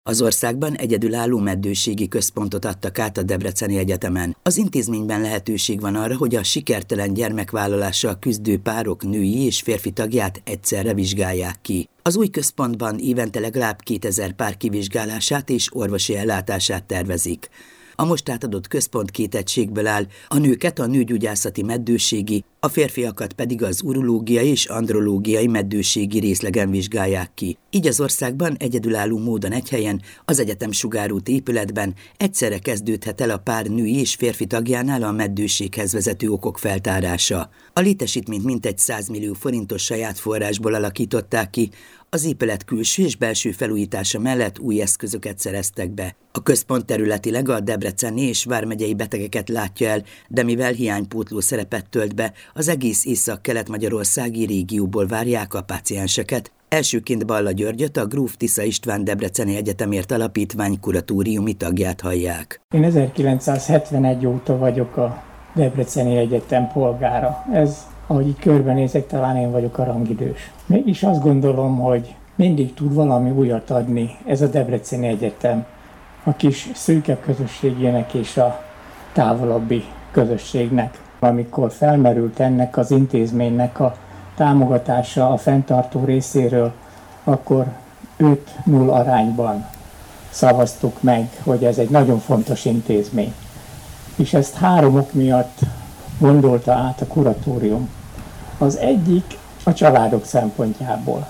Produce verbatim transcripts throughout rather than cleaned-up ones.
Az országban egyedülálló meddőségi központot adtak át a Debreceni Egyetemen. Az intézményben lehetőség van arra, hogy a sikertelen gyermekvállalással küzdő párok női és férfi tagját egyszerre vizsgálják ki. Az új központban évente legalább kétezer pár kivizsgálását és orvosi ellátását tervezik. A most átadott központ két egységből áll, a nőket a nőgyógyászati meddőségi, a férfiakat pedig az urológiai és andrológiai meddőségi részlegen vizsgálják ki. Így az országban egyedülálló módon egy helyen, az egyetem sugárút épületben egyszerre kezdődhet el a pár női és férfi tagjánál a meddőséghez vezető okok feltárása. A létesítményt mintegy száz millió forintos saját forrásból alakították ki, az épület külső és belső felújítása mellett új eszközöket szereztek be. A központ területileg a debreceni és vármegyei betegeket látja el, de mivel hiánypótló szerepet tölt be, az egész észak-kelet-magyarországi régióból várják a pácienseket. Elsőként Balla Györgyöt, a Gróf Tisza István Debreceni Egyetemért Alapítvány kuratóriumi tagját hallják. Én ezerkilencszázhetvenegy óta vagyok a Debreceni Egyetem polgára. Ez, ahogy így körbenézek, talán én vagyok a rangidős. Mégis azt gondolom, hogy mindig tud valami újat adni ez a Debreceni Egyetem a kis szűkebb közösségének és a távolabbi közösségnek. Amikor felmerült ennek az intézménynek a támogatása a fenntartó részéről, akkor öt null arányban szavaztuk meg, hogy ez egy nagyon fontos intézmény. És ezt három ok miatt gondolta át a kuratórium. Az egyik a családok szempontjából.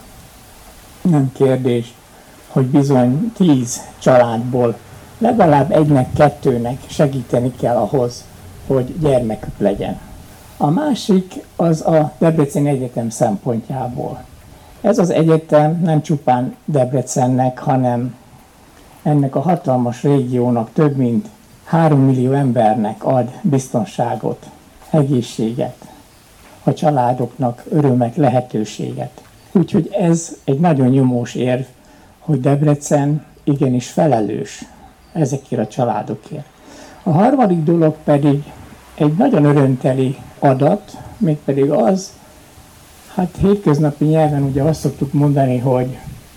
Nem kérdés, hogy bizony tíz családból legalább egynek, kettőnek segíteni kell ahhoz, hogy gyermekük legyen. A másik az a Debreceni Egyetem szempontjából. Ez az egyetem nem csupán Debrecennek, hanem ennek a hatalmas régiónak több mint három millió embernek ad biztonságot, egészséget, a családoknak örömet, lehetőséget. Úgyhogy ez egy nagyon nyomós érv, hogy Debrecen igenis felelős ezekért a családokért. A harmadik dolog pedig egy nagyon örömteli adat, mégpedig az, hát hétköznapi nyelven ugye azt szoktuk mondani, hogy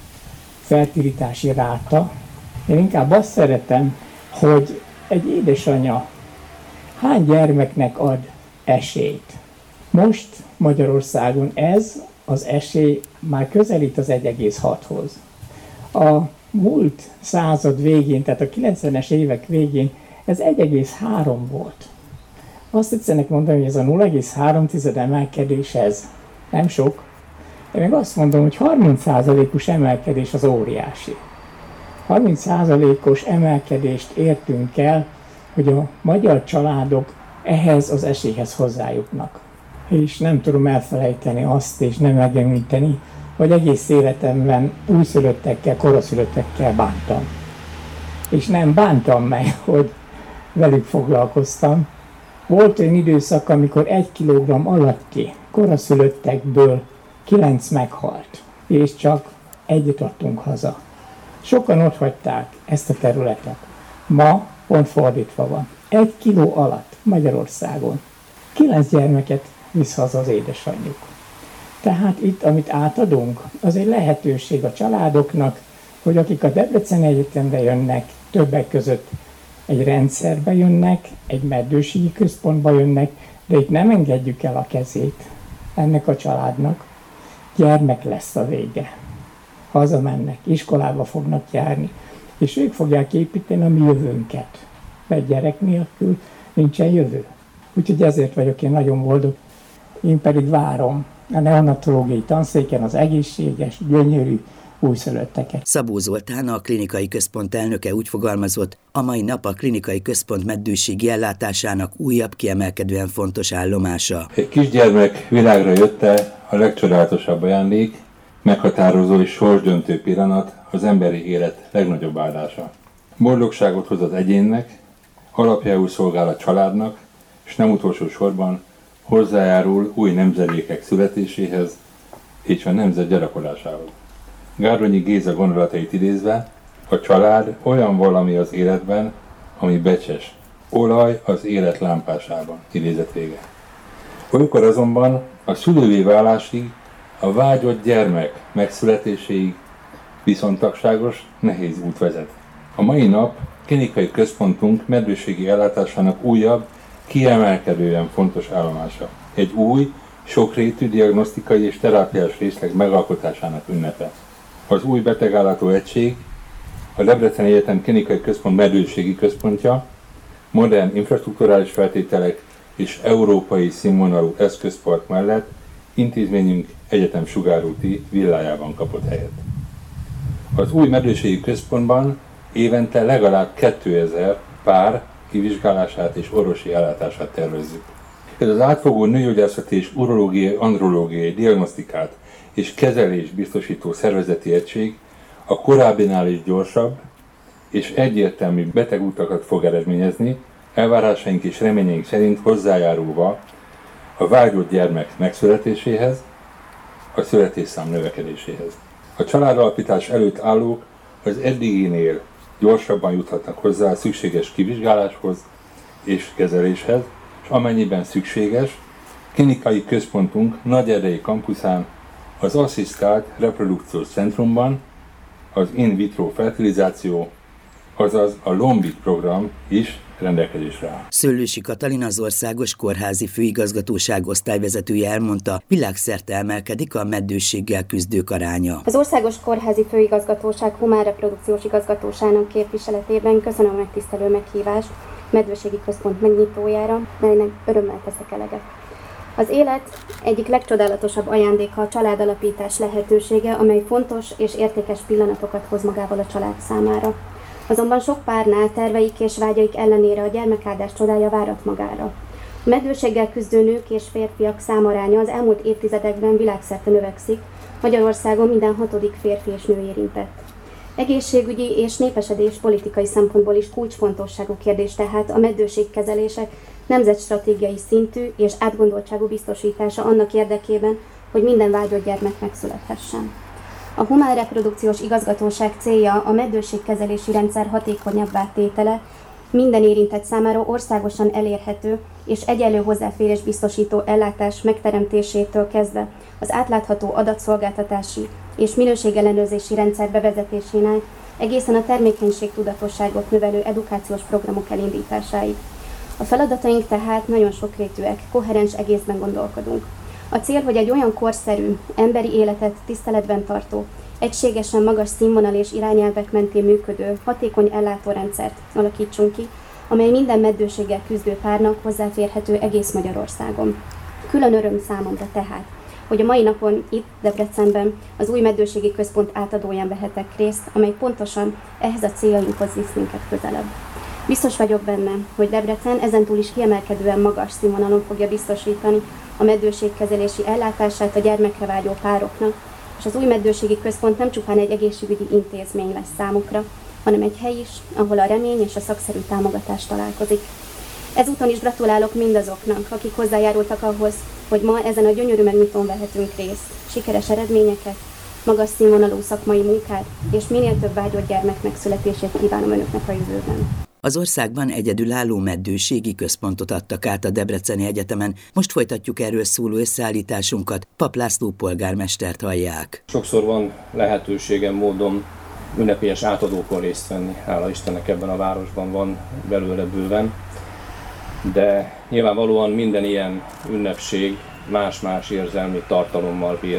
fertilitási ráta. Én inkább azt szeretem, hogy egy édesanyja hány gyermeknek ad esélyt. Most Magyarországon ez az esély már közelít az egy egész hathoz. A múlt század végén, tehát a kilencvenes évek végén ez egy egész három volt. Azt tetszenek mondani, hogy ez a nulla egész három emelkedés, ez nem sok. Én meg azt mondom, hogy harminc százalékos emelkedés az óriási. harminc százalékos emelkedést értünk el, hogy a magyar családok ehhez az esélyhez hozzájutnak. És nem tudom elfelejteni azt, és nem megemlíteni, hogy egész életemben újszülöttekkel, koraszülöttekkel bántam. És nem bántam meg, hogy velük foglalkoztam. Volt olyan időszak, amikor egy kilogramm alatti koraszülöttekből kilenc meghalt, és csak egyet adtunk haza. Sokan ott hagyták ezt a területet. Ma pont fordítva van. Egy kiló alatt Magyarországon kilenc gyermeket visz haza az édesanyjuk. Tehát itt, amit átadunk, az egy lehetőség a családoknak, hogy akik a Debreceni Egyetemre jönnek, többek között egy rendszerbe jönnek, egy meddőségi központba jönnek, de itt nem engedjük el a kezét ennek a családnak. Gyermek lesz a vége. Hazamennek, iskolába fognak járni, és ők fogják építeni a mi jövőnket. Mert gyerek nélkül nincsen jövő. Úgyhogy ezért vagyok én nagyon boldog. Én pedig várom a neonatológiai tanszéken az egészséges, gyönyörű újszülötteket. Szabó Zoltán, a klinikai központ elnöke úgy fogalmazott, a mai nap a klinikai központ meddőségi ellátásának újabb, kiemelkedően fontos állomása. Egy kisgyermek világra jötte a legcsodálatosabb ajándék, meghatározó és sorsdöntő pillanat, az emberi élet legnagyobb áldása. Boldogságot hoz az egyénnek, alapjául szolgál a családnak, és nem utolsó sorban hozzájárul új nemzedékek születéséhez és a nemzet gyarapodásához. Gárdonyi Géza gondolatait idézve, a család olyan valami az életben, ami becses, olaj az élet lámpásában, idézet vége. Olykor azonban a szülővé válásig, a vágyott gyermek megszületéséig viszontagságos, nehéz út vezet. A mai nap klinikai központunk meddőségi ellátásának újabb, kiemelkedően fontos állomása. Egy új, sokrétű diagnosztikai és terápiás részleg megalkotásának ünnepe. Az új betegállátó egység, a Debreceni Egyetem Klinikai Központ meddőségi központja, modern infrastrukturális feltételek és európai színvonalú eszközpark mellett intézményünk egyetem sugárúti villájában kapott helyet. Az új meddőségi központban évente legalább kétezer pár kivizsgálását és orvosi ellátását tervezzük. Ez az átfogó nőgyógyászati és urológiai, andrológiai diagnosztikát és kezelést biztosító szervezeti egység a korábbinál is gyorsabb és egyértelmű betegutakat fog eredményezni, elvárásaink és reményeink szerint hozzájárulva a vágyott gyermek megszületéséhez, a születésszám növekedéséhez. A családalapítás előtt állók az eddiginél gyorsabban juthatnak hozzá a szükséges kivizsgáláshoz és kezeléshez, és amennyiben szükséges, klinikai központunk Nagyerdei kampuszán, az asszisztált reprodukciós centrumban az in vitro fertilizáció, azaz a Lombik program is rendelkezésre áll. Szőlősi Katalin, az Országos Kórházi Főigazgatóság osztályvezetője elmondta, világszerte emelkedik a meddőséggel küzdők aránya. Az Országos Kórházi Főigazgatóság Humán Reprodukciós Igazgatóságának képviseletében köszönöm a megtisztelő meghívást meddőségi központ megnyitójára, melynek örömmel teszek eleget. Az élet egyik legcsodálatosabb ajándéka a családalapítás lehetősége, amely fontos és értékes pillanatokat hoz magával a család számára. Azonban sok párnál terveik és vágyaik ellenére a gyermekáldás csodája várat magára. A meddőséggel küzdő nők és férfiak számaránya az elmúlt évtizedekben világszerte növekszik, Magyarországon minden hatodik férfi és nő érintett. Egészségügyi és népesedés politikai szempontból is kulcsfontosságú kérdés tehát a meddőségkezelések nemzetstratégiai szintű és átgondoltságú biztosítása annak érdekében, hogy minden vágyott gyermek megszülethessen. A Humán Reprodukciós Igazgatóság célja a meddőségkezelési rendszer hatékonyabbá tétele, minden érintett számára országosan elérhető és egyenlő hozzáférés biztosító ellátás megteremtésétől kezdve az átlátható adatszolgáltatási és minőségellenőrzési rendszer bevezetésénél egészen a termékenységtudatosságot növelő edukációs programok elindításáig. A feladataink tehát nagyon sokrétűek, koherens egészben gondolkodunk. A cél, hogy egy olyan korszerű, emberi életet tiszteletben tartó, egységesen magas színvonal és irányelvek mentén működő, hatékony ellátórendszert alakítsunk ki, amely minden meddőséggel küzdő párnak hozzáférhető egész Magyarországon. Külön öröm számomra tehát, hogy a mai napon itt, Debrecenben az új meddőségi központ átadóján vehetek részt, amely pontosan ehhez a céljainkhoz visz minket közelebb. Biztos vagyok benne, hogy Debrecen ezentúl is kiemelkedően magas színvonalon fogja biztosítani a meddőségkezelési ellátását a gyermekre vágyó pároknak, és az új meddőségi központ nem csupán egy egészségügyi intézmény lesz számukra, hanem egy hely is, ahol a remény és a szakszerű támogatás találkozik. Ezúton is gratulálok mindazoknak, akik hozzájárultak ahhoz, hogy ma ezen a gyönyörű megnyitón vehetünk részt. Sikeres eredményeket, magas színvonalú szakmai munkát és minél több vágyott gyermek megszületését kívánom önöknek a jövőben. Az országban egyedülálló meddőségi központot adtak át a Debreceni Egyetemen. Most folytatjuk erről szóló összeállításunkat. Pap László polgármestert hallják. Sokszor van lehetőségem, módom ünnepélyes átadókon részt venni. Hála Istennek ebben a városban van belőle bőven. De nyilvánvalóan minden ilyen ünnepség más-más érzelmi tartalommal bír.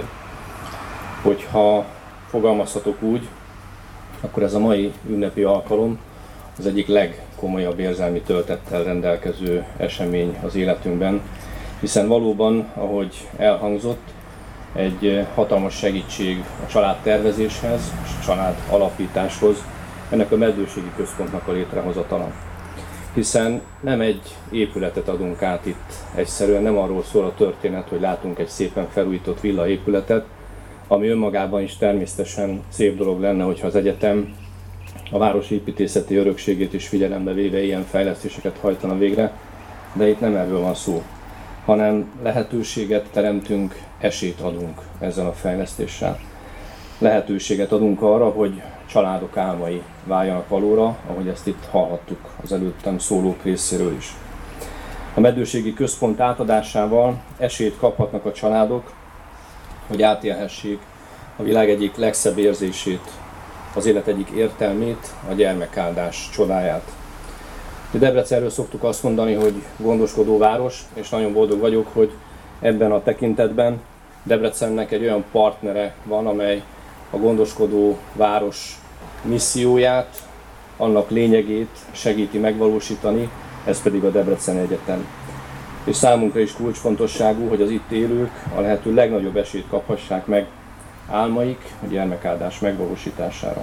Hogyha fogalmazhatok úgy, akkor ez a mai ünnepi alkalom az egyik legkomolyabb érzelmi töltettel rendelkező esemény az életünkben, hiszen valóban, ahogy elhangzott, egy hatalmas segítség a családtervezéshez és a család alapításhoz ennek a meddőségi központnak a létrehozatala. Hiszen nem egy épületet adunk át itt egyszerűen, nem arról szól a történet, hogy látunk egy szépen felújított villaépületet, ami önmagában is természetesen szép dolog lenne, hogyha az egyetem a városépítészeti örökségét is figyelembe véve ilyen fejlesztéseket hajtana végre, de itt nem erről van szó, hanem lehetőséget teremtünk, esélyt adunk ezzel a fejlesztéssel. Lehetőséget adunk arra, hogy családok álmai váljanak valóra, ahogy ezt itt hallhattuk az előttem szólók részéről is. A meddőségi központ átadásával esélyt kaphatnak a családok, hogy átélhessék a világ egyik legszebb érzését, az élet egyik értelmét, a gyermekáldás csodáját. Debrecenről szoktuk azt mondani, hogy gondoskodó város, és nagyon boldog vagyok, hogy ebben a tekintetben Debrecennek egy olyan partnere van, amely a gondoskodó város misszióját, annak lényegét segíti megvalósítani, ez pedig a Debreceni Egyetem. És számunkra is kulcsfontosságú, hogy az itt élők a lehető legnagyobb esélyt kaphassák meg álmaik, a gyermekáldás megvalósítására.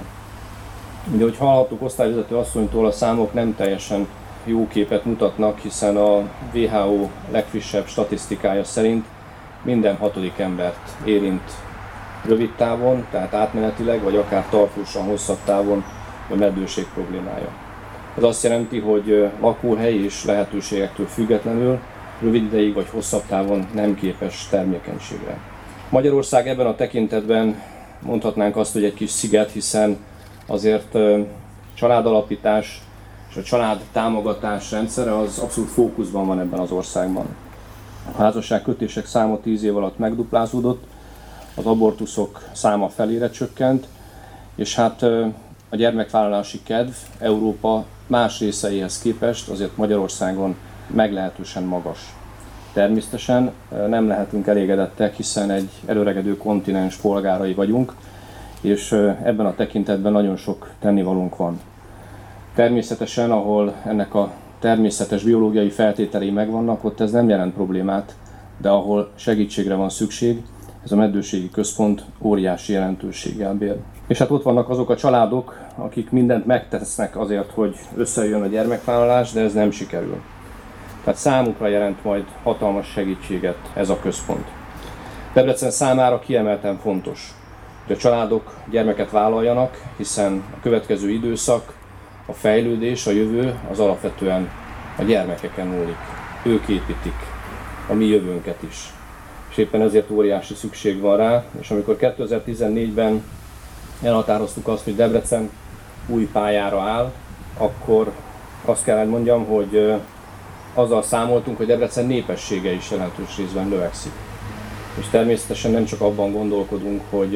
Ugye, ahogy hallhattuk osztályvezető asszonytól, a számok nem teljesen jó képet mutatnak, hiszen a dupla vé há ó legfrissebb statisztikája szerint minden hatodik embert érint rövid távon, tehát átmenetileg, vagy akár tartósan hosszabb távon a meddőség problémája. Ez azt jelenti, hogy lakóhelyi és lehetőségektől függetlenül rövid ideig vagy hosszabb távon nem képes termékenységre. Magyarország ebben a tekintetben mondhatnánk azt, hogy egy kis sziget, hiszen azért családalapítás és a család támogatás rendszere az abszolút fókuszban van ebben az országban. A házasságkötések száma tíz év alatt megduplázódott, az abortuszok száma felére csökkent, és hát a gyermekvállalási kedv Európa más részeihez képest azért Magyarországon meglehetősen magas. Természetesen nem lehetünk elégedettek, hiszen egy előregedő kontinens polgárai vagyunk, és ebben a tekintetben nagyon sok tennivalónk van. Természetesen, ahol ennek a természetes biológiai feltételei megvannak, ott ez nem jelent problémát, de ahol segítségre van szükség, ez a meddőségi központ óriási jelentőséggel bír. És hát ott vannak azok a családok, akik mindent megtesznek azért, hogy összejön a gyermekvállalás, de ez nem sikerül. Tehát számukra jelent majd hatalmas segítséget ez a központ. Debrecen számára kiemelten fontos, hogy a családok gyermeket vállaljanak, hiszen a következő időszak, a fejlődés, a jövő az alapvetően a gyermekeken múlik. Ők építik a mi jövőnket is. És éppen ezért óriási szükség van rá, és amikor kétezer-tizennégyben elhatároztuk azt, hogy Debrecen új pályára áll, akkor azt kell mondjam, hogy azzal számoltunk, hogy Debrecen népessége is jelentős részben növekszik. És természetesen nem csak abban gondolkodunk, hogy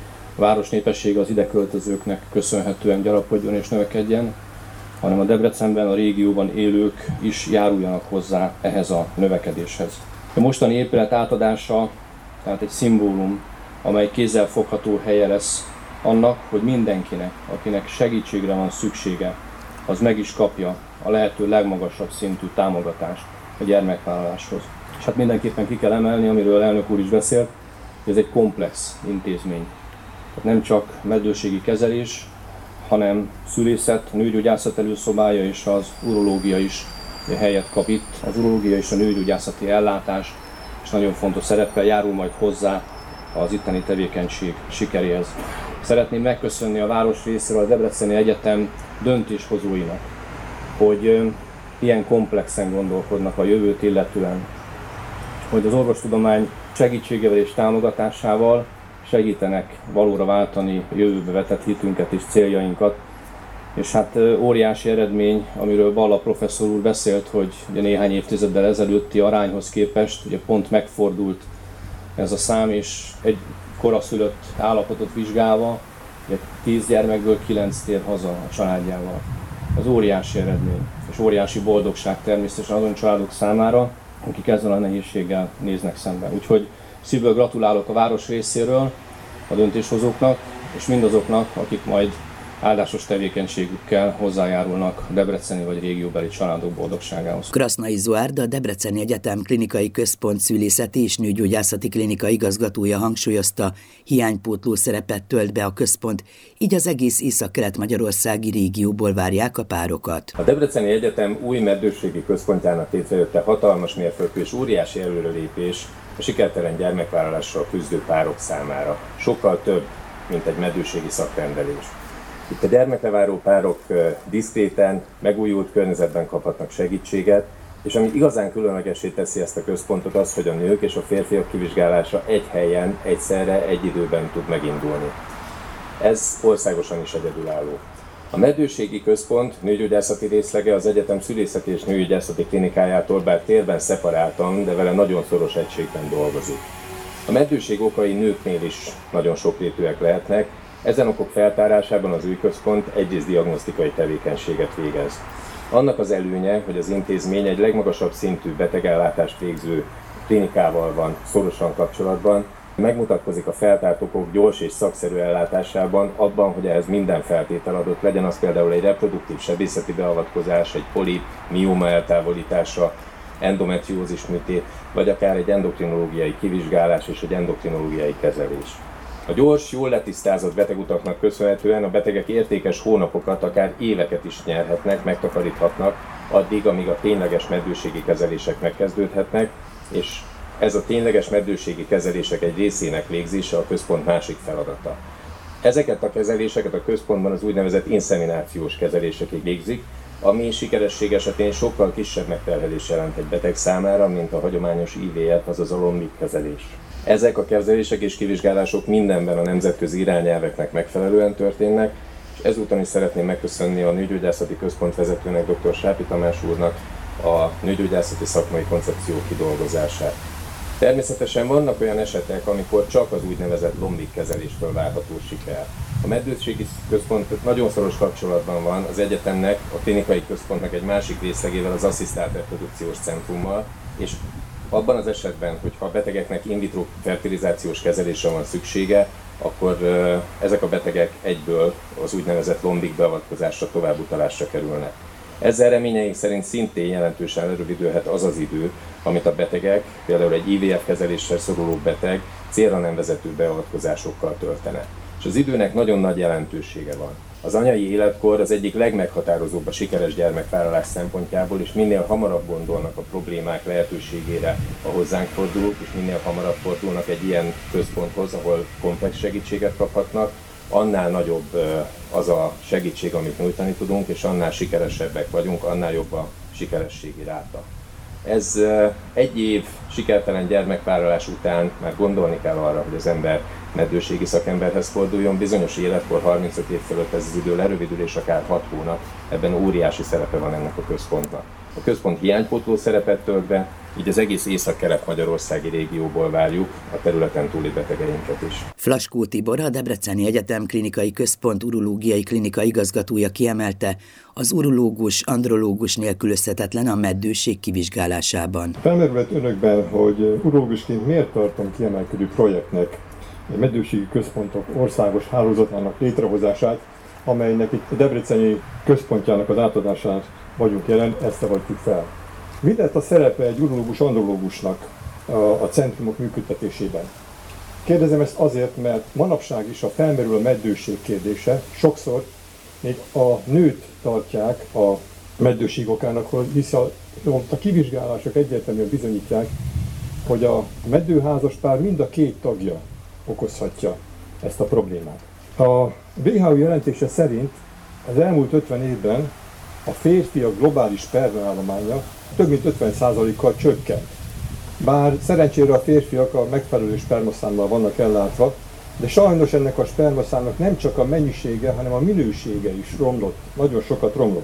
a város népessége az ideköltözőknek köszönhetően gyarapodjon és növekedjen, hanem a Debrecenben, a régióban élők is járuljanak hozzá ehhez a növekedéshez. A mostani épület átadása tehát egy szimbólum, amely kézzelfogható helye lesz annak, hogy mindenkinek, akinek segítségre van szüksége, az meg is kapja a lehető legmagasabb szintű támogatást a gyermekvállaláshoz. És hát mindenképpen ki kell emelni, amiről elnök úr is beszélt, hogy ez egy komplex intézmény. Tehát nem csak meddőségi kezelés, hanem szülészet, nőgyógyászat előszobája és az urológia is helyet kap itt. Az urológia és a nőgyógyászati ellátás és nagyon fontos szereppel járul majd hozzá az itteni tevékenység sikeréhez. Szeretném megköszönni a város részéről a Debreceni Egyetem döntéshozóinak, hogy ilyen komplexen gondolkodnak a jövőt illetően, hogy az orvostudomány segítségével és támogatásával segítenek valóra váltani a jövőbe vetett hitünket és céljainkat. És hát óriási eredmény, amiről Balla professzor úr beszélt, hogy ugye néhány évtizeddel ezelőtti arányhoz képest ugye pont megfordult ez a szám, és egy koraszülött állapotot vizsgálva, ugye tíz gyermekből kilenc tér haza a családjával. Ez óriási eredmény, és óriási boldogság természetesen azon családok számára, akik ezzel a nehézséggel néznek szemben. Úgyhogy szívből gratulálok a város részéről a döntéshozóknak, és mindazoknak, akik majd áldásos tevékenységükkel hozzájárulnak a debreceni vagy régióbeli családok boldogságához. Krasznai Zoárd, a Debreceni Egyetem Klinikai Központ szülészeti és nőgyógyászati klinika igazgatója hangsúlyozta, hiánypótló szerepet tölt be a központ, így az egész észak-kelet-magyarországi régióból várják a párokat. A Debreceni Egyetem új meddőségi központjának létrejötte hatalmas mérföldkő és óriási előrelépés a sikertelen gyermekvállalással küzdő párok számára. Sokkal több, mint egy meddőségi szakrendelés. Itt a gyermekleváró párok diszkréten, megújult környezetben kaphatnak segítséget, és ami igazán különlegessé teszi ezt a központot az, hogy a nők és a férfiak kivizsgálása egy helyen, egyszerre, egy időben tud megindulni. Ez országosan is egyedülálló. A meddőségi központ nőgyógyászati részlege az egyetem szülészeti és nőgyógyászati klinikájától bár térben szeparáltan, de vele nagyon szoros egységben dolgozik. A meddőség okai nőknél is nagyon sokrétűek lehetnek, Ezen okok feltárásában az új központ egyrészt diagnosztikai tevékenységet végez. Annak az előnye, hogy az intézmény egy legmagasabb szintű betegellátást végző klinikával van szorosan kapcsolatban, megmutatkozik a feltárt okok gyors és szakszerű ellátásában, abban, hogy ehhez minden feltétel adott, legyen az például egy reproduktív sebészeti beavatkozás, egy polip, mióma eltávolítása, endometriózis műtét, vagy akár egy endokrinológiai kivizsgálás és egy endokrinológiai kezelés. A gyors, jól letisztázott betegutaknak köszönhetően a betegek értékes hónapokat, akár éveket is nyerhetnek, megtakaríthatnak, addig, amíg a tényleges meddőségi kezelések megkezdődhetnek, és ez a tényleges meddőségi kezelések egy részének végzése a központ másik feladata. Ezeket a kezeléseket a központban az úgynevezett inszeminációs kezelésekig végzik, ami sikeresség esetén sokkal kisebb megterhelés jelent egy beteg számára, mint a hagyományos I V F, azaz a lombik kezelés. Ezek a kezelések és kivizsgálások mindenben a nemzetközi irányelveknek megfelelően történnek, és ezúton is szeretném megköszönni a Nőgyógyászati Központ vezetőnek, dr. Sápi Tamás úrnak a nőgyógyászati szakmai koncepció kidolgozását. Természetesen vannak olyan esetek, amikor csak az úgynevezett lombik kezeléstől várható siker. A meddőségi központ nagyon szoros kapcsolatban van az egyetemnek, a klinikai központnak egy másik részlegével, az asszisztált reprodukciós centrummal, és abban az esetben, hogyha a betegeknek in vitro fertilizációs kezelésre van szüksége, akkor ezek a betegek egyből az úgynevezett lombik beavatkozásra, továbbutalásra kerülnek. Ezzel reményeink szerint szintén jelentősen lerövidülhet az az idő, amit a betegek, például egy I V F kezeléssel szoruló beteg célra nem vezető beavatkozásokkal töltene. És az időnek nagyon nagy jelentősége van. Az anyai életkor az egyik legmeghatározóbb a sikeres gyermekvállalás szempontjából, és minél hamarabb gondolnak a problémák lehetőségére a hozzánk fordulók, és minél hamarabb fordulnak egy ilyen központhoz, ahol komplex segítséget kaphatnak, annál nagyobb az a segítség, amit nyújtani tudunk, és annál sikeresebbek vagyunk, annál jobb a sikerességi ráta. Ez egy év sikertelen gyermekvállalás után már gondolni kell arra, hogy az ember meddőségi szakemberhez forduljon, bizonyos életkor harmincöt év fölött ez az idő lerövidül, és akár hat hónap, ebben óriási szerepe van ennek a központnak. A központ hiánypótló szerepet tölt be, így az egész észak-kelet-magyarországi régióból várjuk a területen túli betegeinket is. Flaskó Tibor, a Debreceni Egyetem Klinikai Központ urológiai klinika igazgatója kiemelte, az urológus, andrológus nélkülözhetetlen a meddőség kivizsgálásában. Felmerült önökben, hogy urológusként miért tartom kiemelkedő projektnek a meddőségi központok országos hálózatának létrehozását, amelynek itt a Debreceni központjának az átadásán vagyunk jelen, ezt avatjuk fel. Mi lett a szerepe egy urológus-andrológusnak a, a centrumok működtetésében? Kérdezem ezt azért, mert manapság is, a felmerül a meddőség kérdése, sokszor még a nőt tartják a meddőség okának, hisz a, a kivizsgálások egyértelműen bizonyítják, hogy a meddőházaspár mind a két tagja okozhatja ezt a problémát. A W H O jelentése szerint az elmúlt ötven évben a férfiak globális spermaállománya több mint ötven százalékkal csökkent. Bár szerencsére a férfiak a megfelelő spermaszámmal vannak ellátva, de sajnos ennek a spermaszámnak nem csak a mennyisége, hanem a minősége is romlott, nagyon sokat romlott.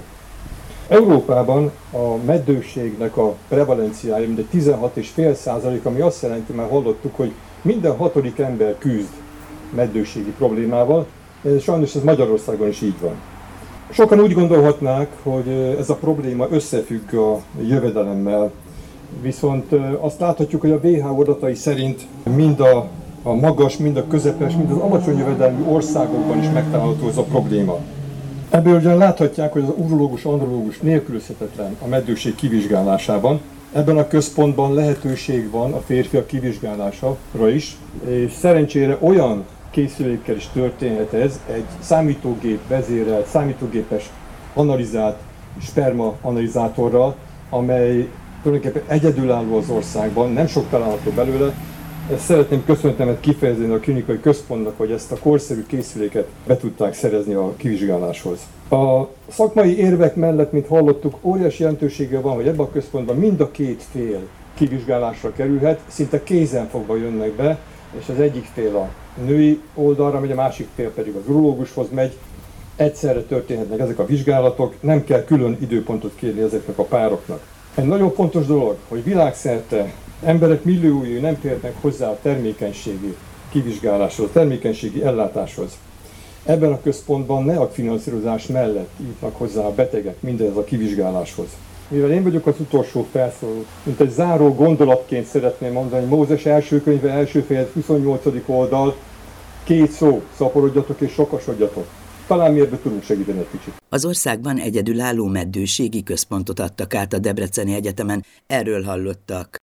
Európában a meddőségnek a prevalenciája mindegy tizenhat egész öt százalék, ami azt jelenti, már hallottuk, hogy minden hatodik ember küzd meddőségi problémával, sajnos ez Magyarországon is így van. Sokan úgy gondolhatnák, hogy ez a probléma összefügg a jövedelemmel, viszont azt láthatjuk, hogy a W H O adatai szerint mind a, a magas, mind a közepes, mind az alacsony jövedelmű országokban is megtalálható ez a probléma. Ebből ugyan láthatják, hogy az urológus-andrológus nélkülözhetetlen a meddőség kivizsgálásában. Ebben a központban lehetőség van a férfiak kivizsgálására is, és szerencsére olyan készülékkel is történhet ez, egy számítógép vezérelt, számítógépes analizált sperma analizátorral, amely tulajdonképpen egyedülálló az országban, nem sok található belőle. Ezt szeretném köszöntemet kifejezni a klinikai központnak, hogy ezt a korszerű készüléket be tudták szerezni a kivizsgáláshoz. A szakmai érvek mellett, mint hallottuk, óriási jelentősége van, hogy ebben a központban mind a két fél kivizsgálásra kerülhet, szinte kézenfogva jönnek be, és az egyik fél a női oldalra megy, a másik fél pedig az urológushoz megy. Egyszerre történhetnek ezek a vizsgálatok, nem kell külön időpontot kérni ezeknek a pároknak. Egy nagyon fontos dolog, hogy világszerte emberek milliói nem férnek hozzá a termékenységi kivizsgáláshoz, a termékenységi ellátáshoz. ebben a központban ne a finanszírozás mellett jutnak hozzá a betegek mindez a kivizsgáláshoz. Mivel én vagyok az utolsó felszóló, mint egy záró gondolatként szeretném mondani, Mózes első könyve, első fejezet, huszonnyolcadik oldal, két szó, szaporodjatok és sokasodjatok. Talán mi ebben tudunk segíteni egy kicsit. Az országban egyedülálló meddőségi központot adtak át a Debreceni Egyetemen, erről hallottak